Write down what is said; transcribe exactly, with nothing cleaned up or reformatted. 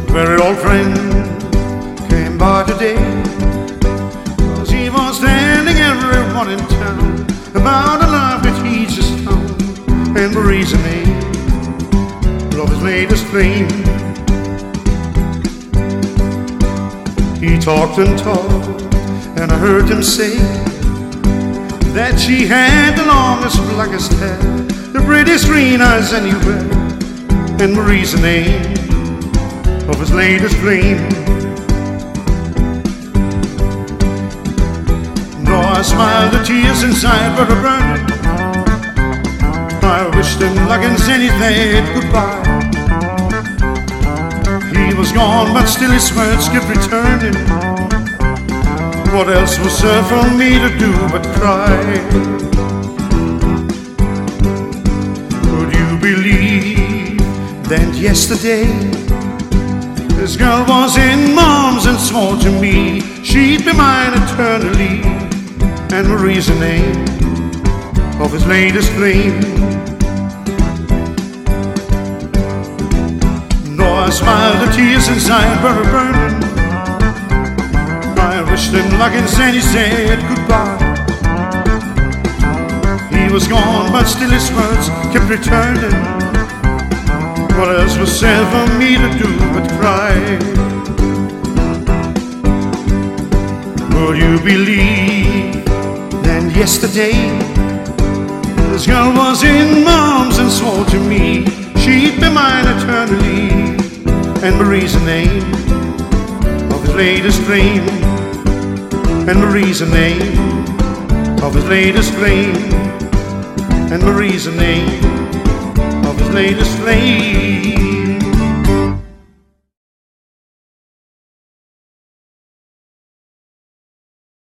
very old friend came by today, 'cause he was telling everyone in town about a love that he just found, and the reasoning of his latest flame. He talked and talked, and I heard him say that she had the longest, blackest hair, the prettiest green eyes anywhere, and the reasoning of his latest flame. Though I smiled, the tears inside were burning, I wished him luck and said he said goodbye. He was gone, but still his words kept returning. What else was there for me to do but cry? Could you believe that yesterday this girl was in my arms and swore to me she'd be mine eternally, and the reasoning of his latest flame? Though I smiled, the tears inside were burning, I wished him luck and said he said goodbye. He was gone, but still his words kept returning. What else was there for me to do but cry? Would you believe that yesterday this girl was in my arms and swore to me she'd be mine eternally, and the reasoning of his latest flame, and the reasoning of his latest flame, and the reasoning of his latest flame.